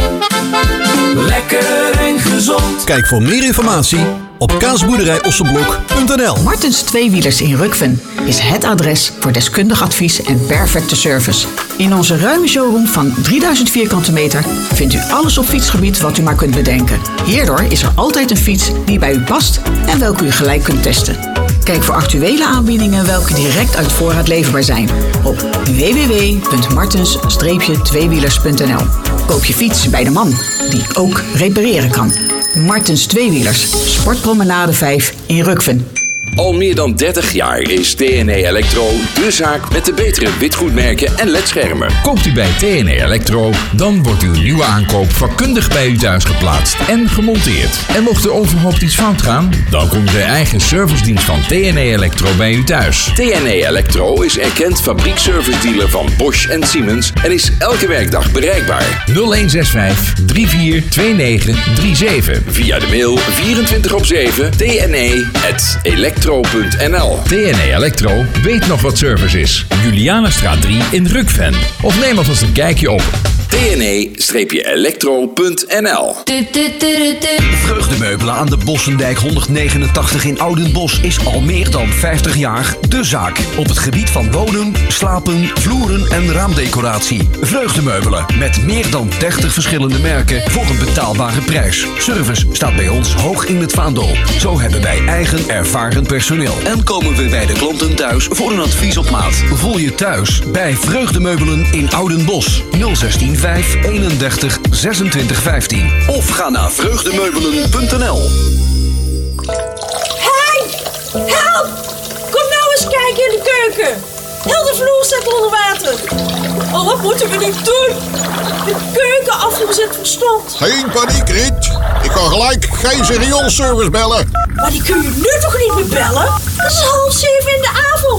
Lekker en gezond. Kijk voor meer informatie op kaasboerderij ossenblok punt n l. Martens Tweewielers in Rukven is het adres voor deskundig advies en perfecte service. In onze ruime showroom van drieduizend vierkante meter vindt u alles op fietsgebied wat u maar kunt bedenken. Hierdoor is er altijd een fiets die bij u past en welke u gelijk kunt testen. Kijk voor actuele aanbiedingen welke direct uit voorraad leverbaar zijn op w w w punt martens tweewielers punt n l. Koop je fiets bij de man die ook repareren kan. Martens Tweewielers, Sportpromenade vijf in Rukven. Al meer dan dertig jaar is T N E Electro de zaak met de betere witgoedmerken en ledschermen. Koopt u bij T N E Electro, dan wordt uw nieuwe aankoop vakkundig bij u thuis geplaatst en gemonteerd. En mocht er overhoopt iets fout gaan, dan komt de eigen servicedienst van T N E Electro bij u thuis. T N E Electro is erkend fabriekservice-dealer van Bosch en Siemens en is elke werkdag bereikbaar. nul een zes vijf drie vier twee negen drie zeven. Via de mail vierentwintig op zeven T N E at electro punt n l. T N E Electro weet nog wat service is. Julianastraat drie in Rukven. Of neem alvast een kijkje op T N E electro punt n l. Vreugdemeubelen aan de Bossendijk honderdnegenentachtig in Oudenbosch is al meer dan vijftig jaar de zaak. Op het gebied van wonen, slapen, vloeren en raamdecoratie. Vreugdemeubelen met meer dan dertig verschillende merken voor een betaalbare prijs. Service staat bij ons hoog in het vaandel. Zo hebben wij eigen ervaren personeel. En komen we bij de klanten thuis voor een advies op maat. Voel je thuis bij Vreugdemeubelen in Oudenbosch. nul zestien vijf eenendertig zesentwintig vijftien. Of ga naar vreugdemeubelen punt n l. Hey! Help! Kom nou eens kijken in de keuken. Heel de vloer staat onder water. Oh, wat moeten we nu doen? De keukenafvoer zit verstomd. Geen paniek, Riet. Ik kan gelijk geen serieelservice bellen. Maar die kun je nu toch niet meer bellen? Het is half zeven in de